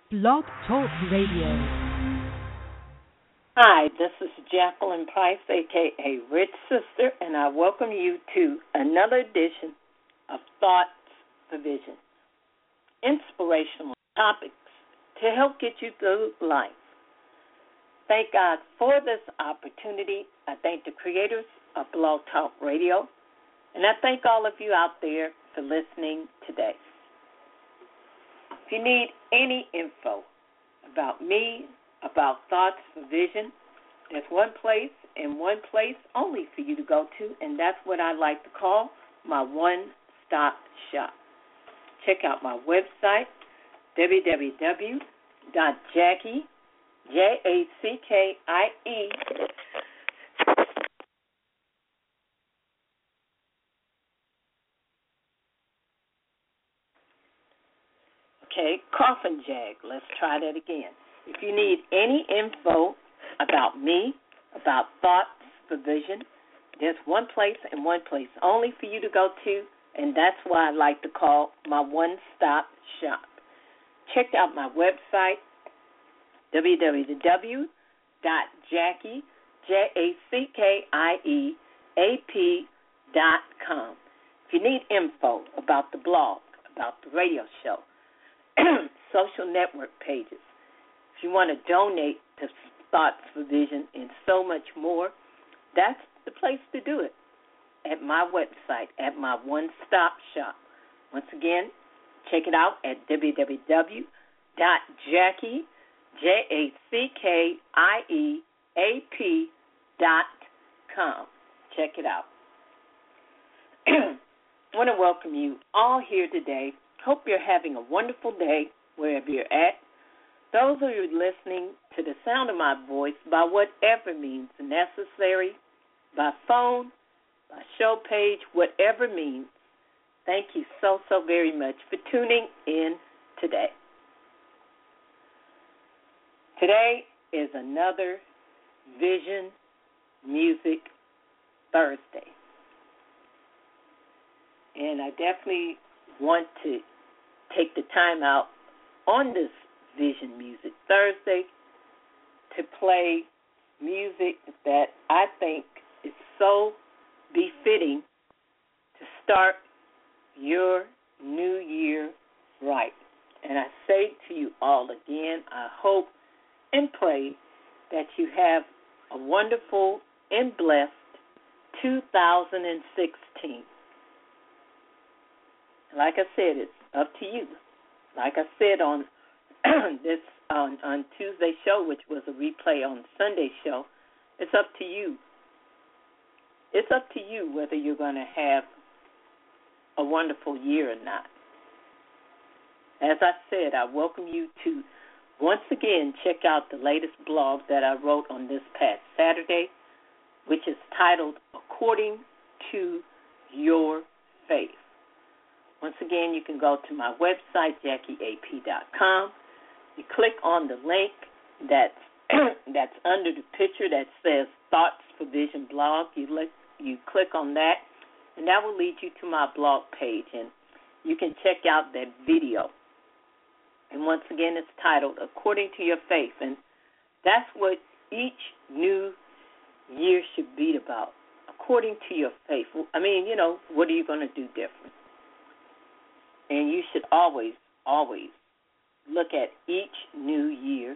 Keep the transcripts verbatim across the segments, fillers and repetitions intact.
Blog Talk Radio. Hi, this is Jacqueline Price, a k a. Rich Sister, and I welcome you to another edition of Thoughts for Vision, inspirational topics to help get you through life. Thank God for this opportunity. I thank the creators of Blog Talk Radio, and I thank all of you out there for listening today. If you need any info about me, about Thoughts for Vision, there's one place and one place only for you to go to, and that's what I like to call my one-stop shop. Check out my website, w w w dot jackie, J A C K I E, Okay, coffin jag. Let's try that again. If you need any info about me, about Thoughts for Vision, there's one place and one place only for you to go to, and that's why I like to call my one-stop shop. Check out my website, w w w dot jackie, J A C K I E A P dot com. If you need info about the blog, about the radio show, social network pages, if you want to donate to Thoughts for Vision and so much more, that's the place to do it, at my website, at my one-stop shop. Once again, check it out at w w w dot jackie, J A C K I E A P dot com. Check it out. I want to welcome you all here today. Hope you're having a wonderful day wherever you're at. Those of you listening to the sound of my voice by whatever means necessary, by phone, by show page, whatever means, thank you so, so very much for tuning in today. Today is another Vision Music Thursday. And I definitely want to take the time out on this Vision Music Thursday to play music that I think is so befitting to start your new year right. And I say to you all again, I hope and pray that you have a wonderful and blessed two thousand sixteen. Like I said, it's up to you. Like I said on this on, on Tuesday's show, which was a replay on Sunday's show, it's up to you. It's up to you whether you're going to have a wonderful year or not. As I said, I welcome you to once again check out the latest blog that I wrote on this past Saturday, which is titled According to Your Faith. Once again, you can go to my website, jackie a p dot com. You click on the link that's that's under the picture that says Thoughts for Vision blog. You look, you click on that, and that will lead you to my blog page, and you can check out that video. And once again, it's titled According to Your Faith, and that's what each new year should be about, according to your faith. I mean, you know, what are you going to do different? And you should always, always look at each new year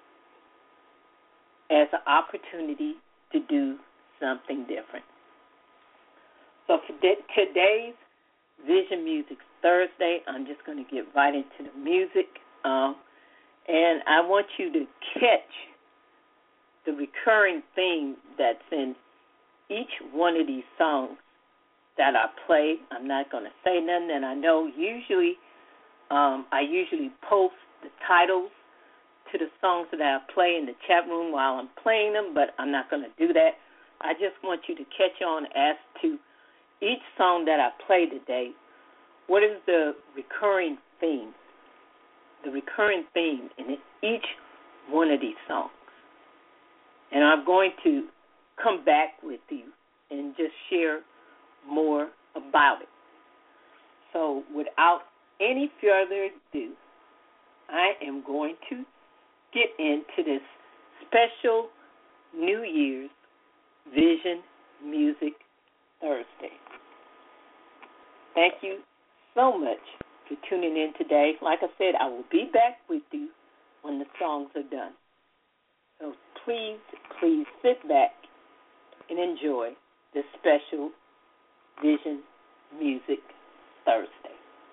as an opportunity to do something different. So for today's Vision Music Thursday, I'm just going to get right into the music. Um, and I want you to catch the recurring theme that's in each one of these songs that I play. I'm not going to say nothing, and I know usually um, I usually post the titles to the songs that I play in the chat room while I'm playing them, but I'm not going to do that. I just want you to catch on as to each song that I play today. What is the recurring theme? The recurring theme in each one of these songs. And I'm going to come back with you and just share more about it. So without any further ado, I am going to get into this special New Year's Vision Music Thursday. Thank you so much for tuning in today. Like I said, I will be back with you when the songs are done. So please, please sit back and enjoy this special Vision Music Thursday.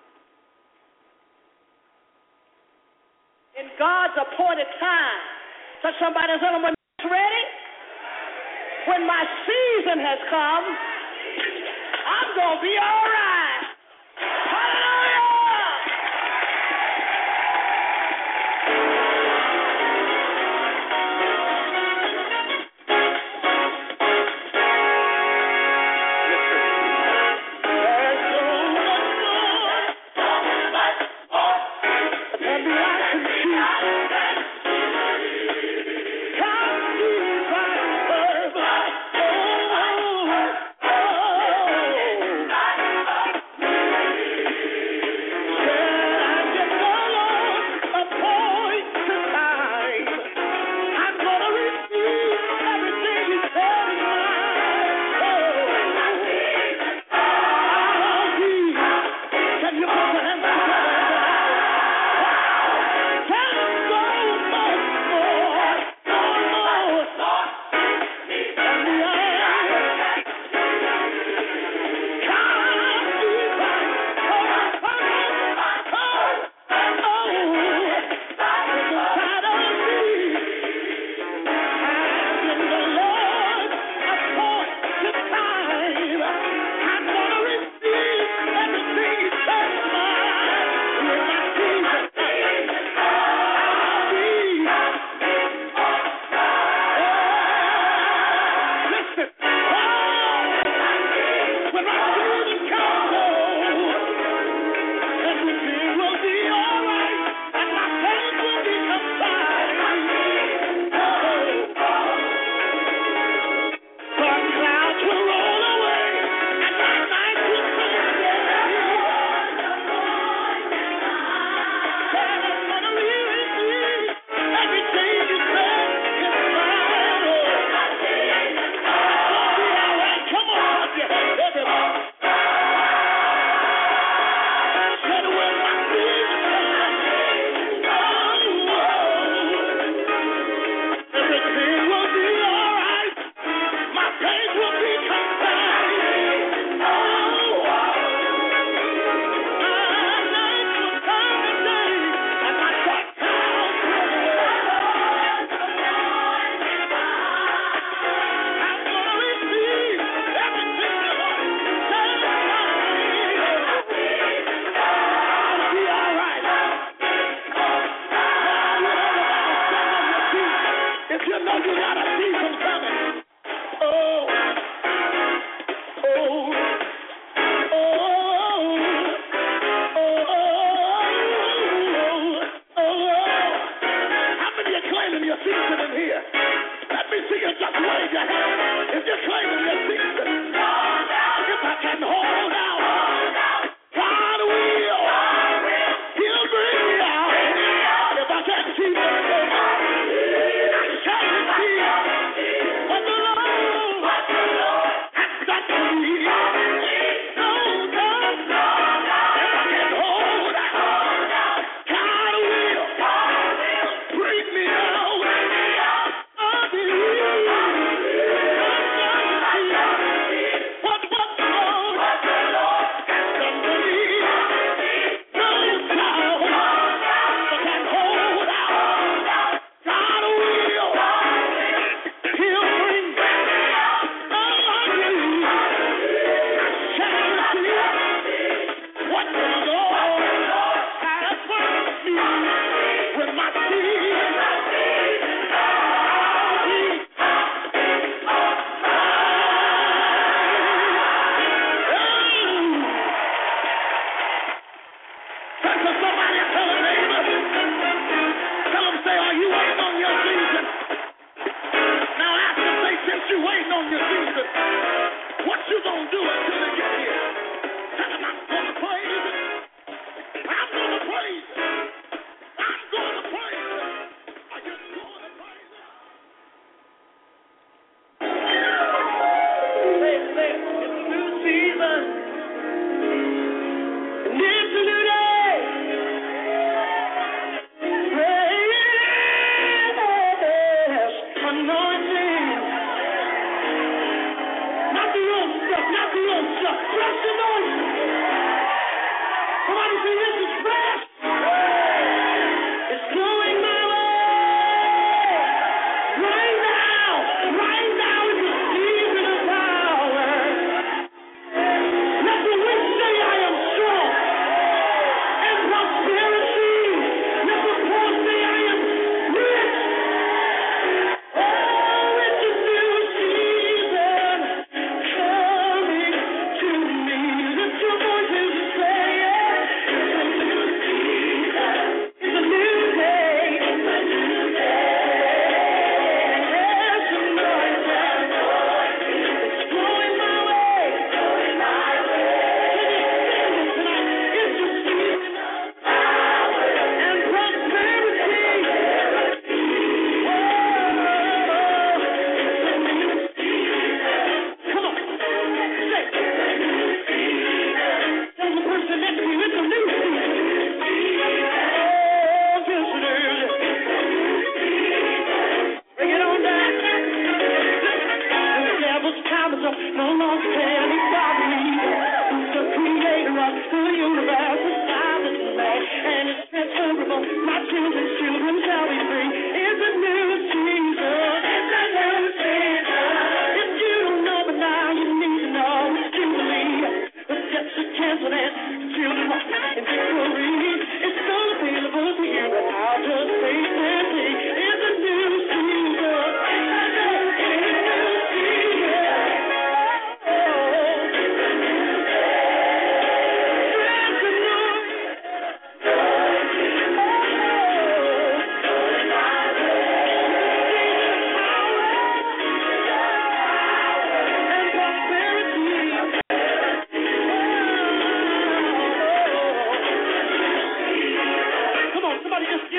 In God's appointed time, so somebody said, when it's ready, when my season has come, I'm going to be all right. Hallelujah!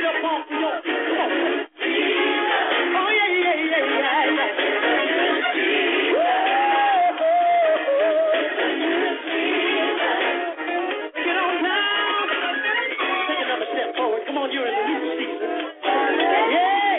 up off of your feet. Come on. Oh, yeah, yeah, yeah, yeah, yeah. Get on down. Take another step forward. Come on, you're in the new season. Yeah.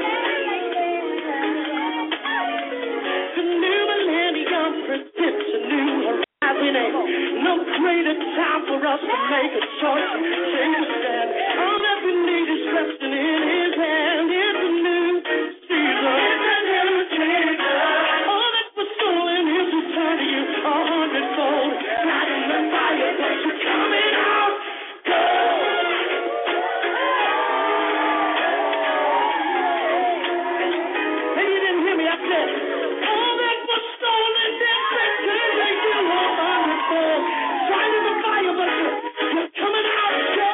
The new millennium presents a new horizon. No greater time for us to make a choice. Take a stand. All that we need is resting in His hand. It's a new season. It's a new season. All that was stolen is returned to you a hundredfold. Not in the fire, but you're coming out. Go. Hey, you didn't hear me. I said, all that was stolen is returned to you a hundredfold. Tried in the fire, but you're, you're coming out. Go.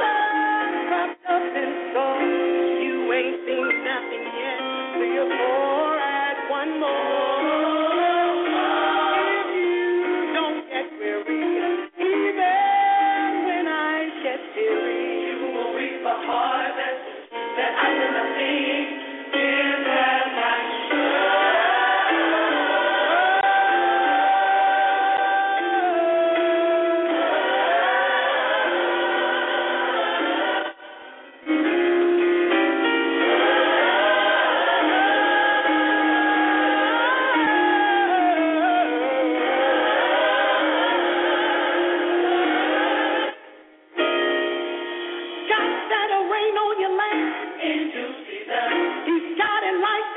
You ain't seen nothing yet, so you're born.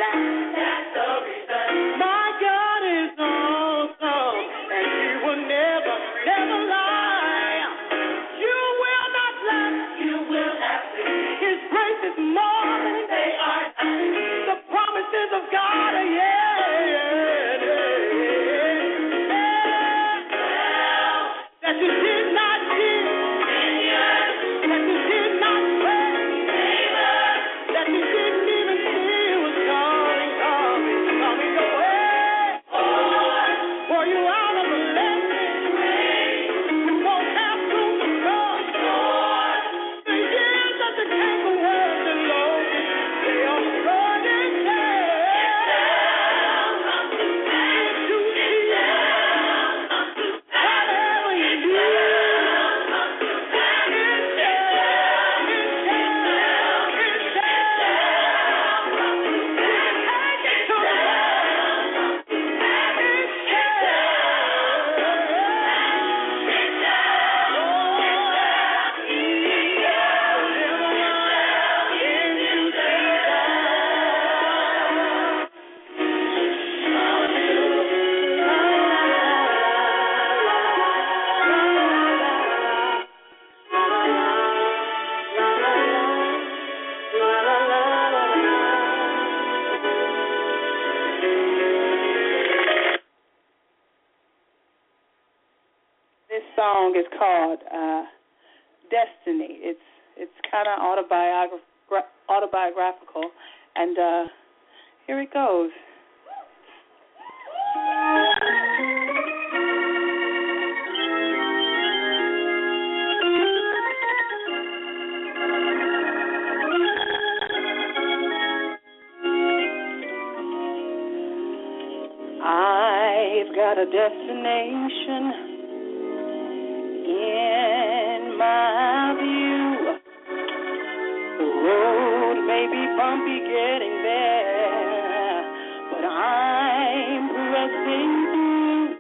Song is called uh, Destiny. It's it's kind of autobiograph- autobiographical, and uh, here it goes. I've got a destination in my view. The road may be bumpy getting there, but I'm pressing through.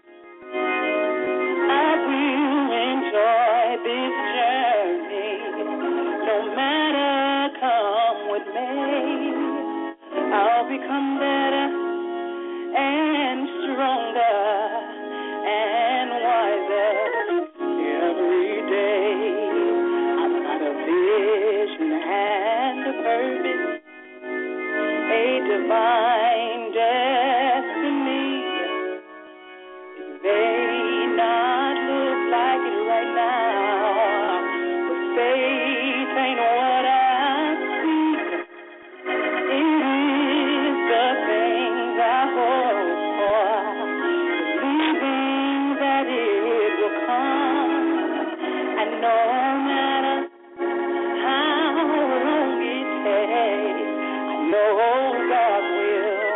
I will enjoy this journey, no matter come what may. I'll become better and stronger and wiser. Every day I've got a vision and a purpose, a divine destiny. It may not look like it right now, but faith ain't what I see. It is the things I hope for, believing that it will come. And no matter how long it takes, I know God will.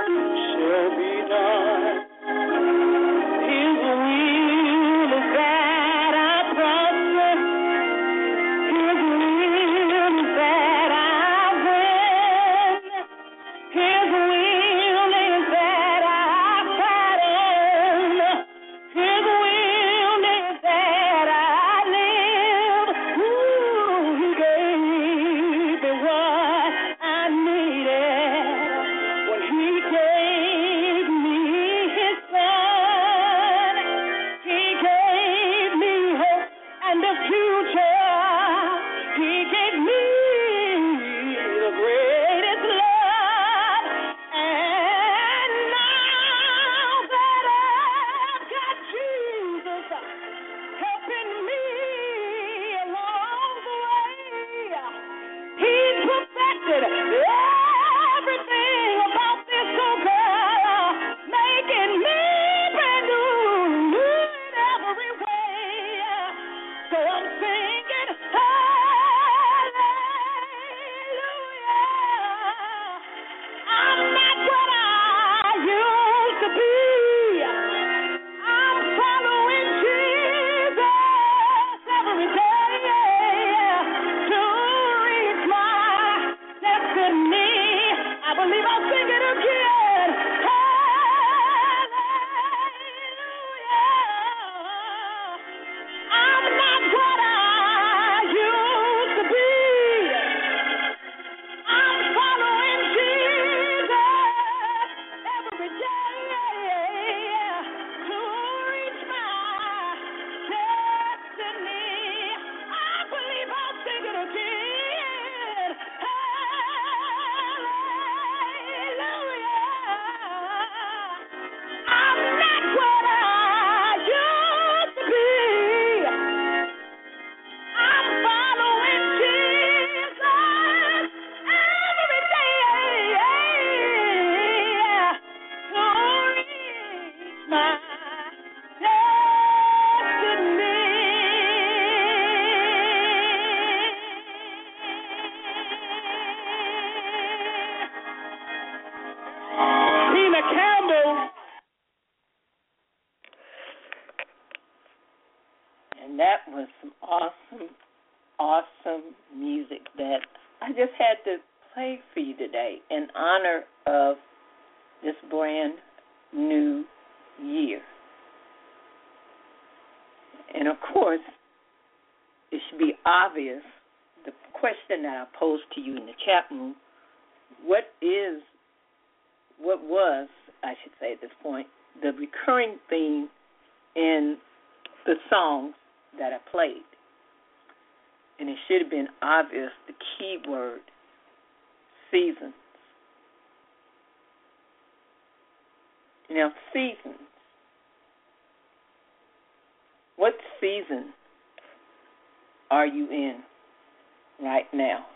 Tina Campbell. And that was some awesome, awesome music that I just had to play for you today in honor of this brand new year. And of course, it should be obvious, the question that I posed to you in the chat room, what is, what was, I should say at this point, the recurring theme in the songs that I played? And it should have been obvious, the key word, seasons. You know, seasons. What season are you in right now?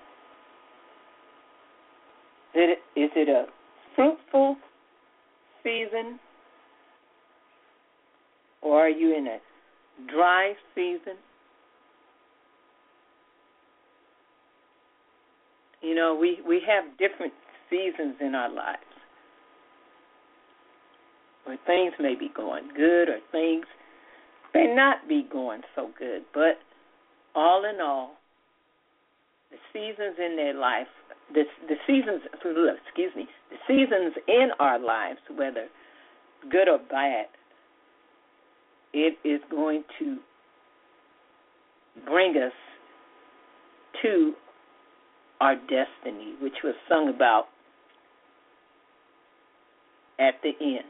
Is it, is it a fruitful season, or are you in a dry season? You know, we, we have different seasons in our lives where things may be going good or things may not be going so good. But all in all, the seasons in their life, the, the seasons, excuse me, the seasons in our lives, whether good or bad, it is going to bring us to our destiny, which was sung about at the end.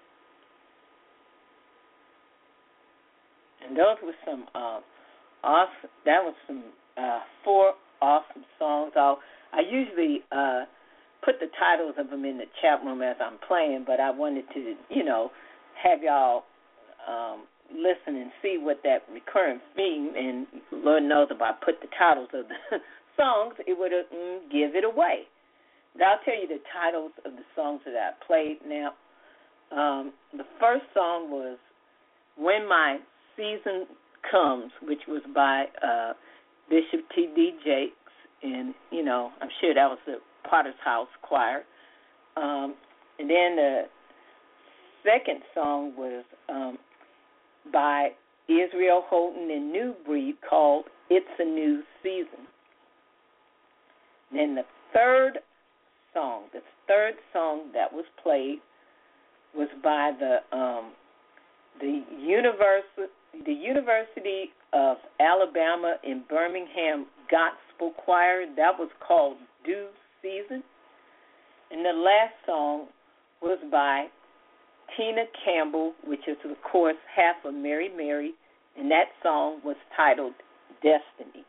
And those were some uh, awesome, that was some uh, four awesome songs. I'll, I usually uh, put the titles of them in the chat room as I'm playing, but I wanted to, you know, have y'all um, listen and see what that recurring theme, and Lord knows if I put the titles of the songs, it would mm, give it away. But I'll tell you the titles of the songs that I played now. Um, the first song was When My Season Comes, which was by uh, Bishop T D Jakes, and, you know, I'm sure that was the Potter's House Choir. Um, and then the second song was um, by Israel Houghton and New Breed called It's a New Season. Then the third song, the third song that was played was by the um, the University the University of Alabama in Birmingham Gospel Choir. That was called Due Season. And the last song was by Tina Campbell, which is, of course, half of Mary Mary, and that song was titled Destiny.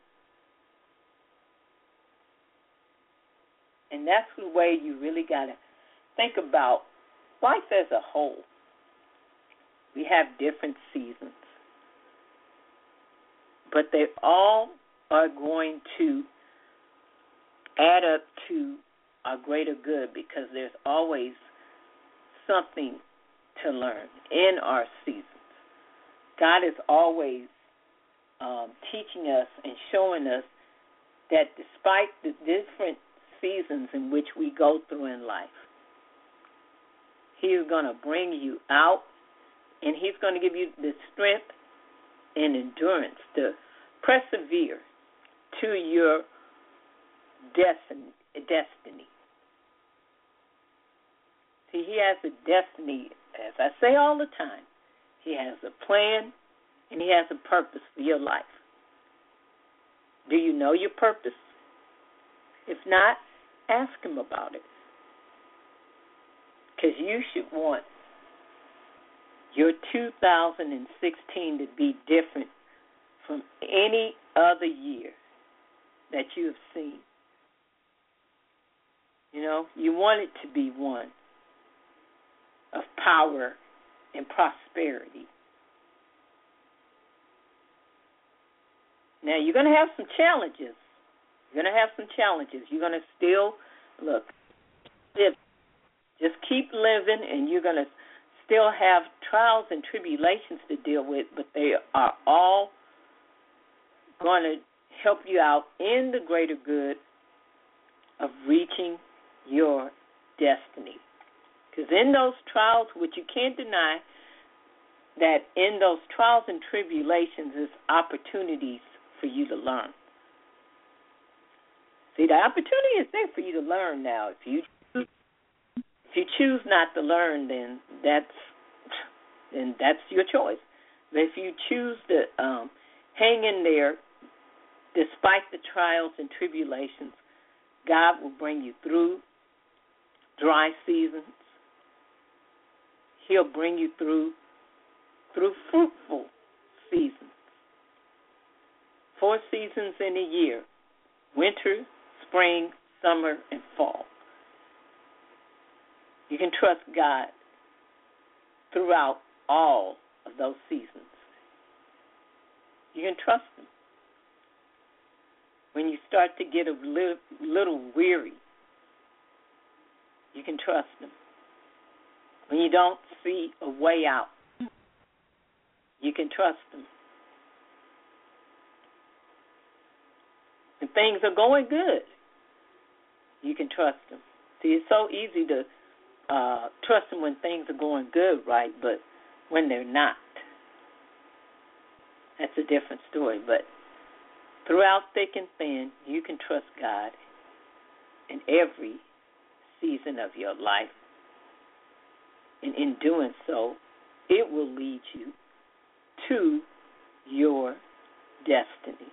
And that's the way you really got to think about life as a whole. We have different seasons, but they all are going to add up to our greater good, because there's always something to learn in our seasons. God is always um, teaching us and showing us that despite the different seasons in which we go through in life, He is going to bring you out, and He's going to give you the strength and endurance to persevere to your destiny. destiny. See, He has a destiny, as I say all the time. He has a plan, and He has a purpose for your life. Do you know your purpose? If not, ask Him about it. Because you should want your two thousand sixteen to be different from any other year that you have seen. You know, you want it to be one of power and prosperity. Now, you're going to have some challenges. You're going to have some challenges. You're going to still, look, just keep living, and you're going to still have trials and tribulations to deal with, but they are all going to help you out in the greater good of reaching your destiny. Because Because in those trials, which you can't deny, that in those trials and tribulations is opportunities for you to learn. See, the opportunity is there for you to learn now. If you if you choose not to learn, then that's then that's your choice. But if you choose to um, hang in there, despite the trials and tribulations, God will bring you through dry seasons. He'll bring you through through fruitful seasons. Four seasons in a year: winter, spring, summer, and fall. You can trust God throughout all of those seasons. You can trust Him. When you start to get a little, little weary, you can trust Him. When you don't see a way out, you can trust Him. When things are going good, you can trust Him. See, it's so easy to uh, trust Him when things are going good, right? But when they're not, that's a different story. But throughout thick and thin, you can trust God in every season of your life. And in doing so, it will lead you to your destiny.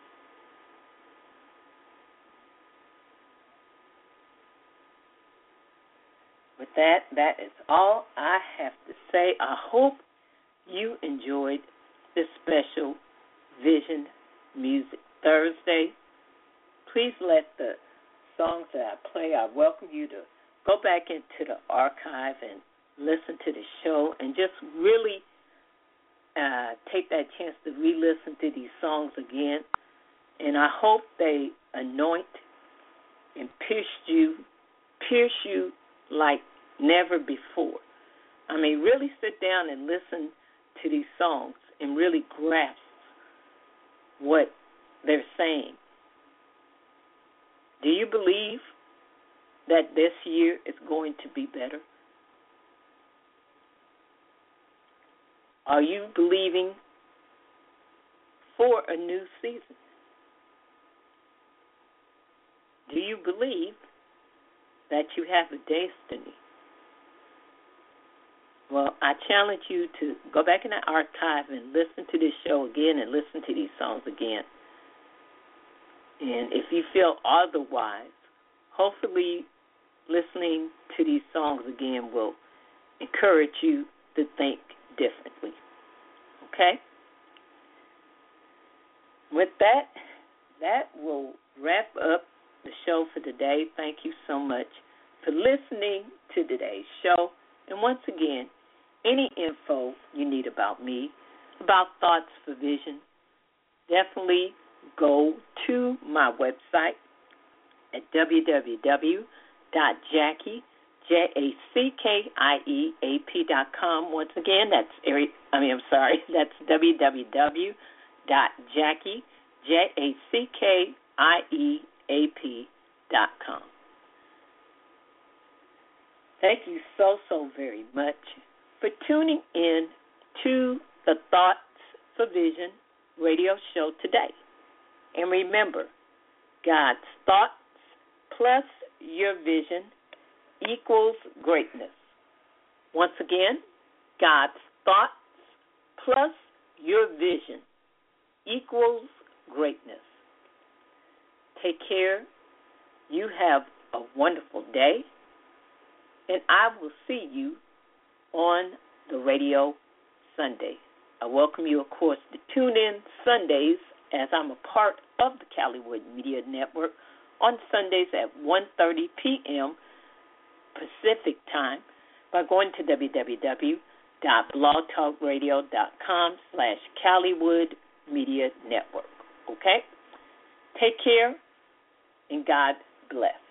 With that, that is all I have to say. I hope you enjoyed this special Vision Music Thursday. Please let the songs that I play, I welcome you to go back into the archive and listen to the show and just really uh, take that chance to re-listen to these songs again. And I hope they anoint and pierce you, pierce you like never before. I mean, really sit down and listen to these songs and really grasp what they're saying. Do you believe that this year is going to be better? Are you believing for a new season? Do you believe that you have a destiny? Well, I challenge you to go back in the archive and listen to this show again and listen to these songs again. And if you feel otherwise, hopefully listening to these songs again will encourage you to think differently. Okay? With that, that will wrap up the show for today. Thank you so much for listening to today's show. And once again, any info you need about me, about Thoughts for Vision, definitely go to my website at w w w dot jackie, J A C K I E A P dot com. Once again, that's, I mean, I'm sorry, that's w w w dot jackie, J A C K I E A P dot com. Thank you so, so very much for tuning in to the Thoughts for Vision radio show today. And remember, God's thoughts plus your vision equals greatness. Once again, God's thoughts plus your vision equals greatness. Take care. You have a wonderful day. And I will see you on the radio Sunday. I welcome you, of course, to tune in Sundays as I'm a part of the Callywood Media Network on Sundays at one thirty p.m. Pacific Time by going to w w w dot blog talk radio dot com slash Callywood Media Network. Okay? Take care, and God bless.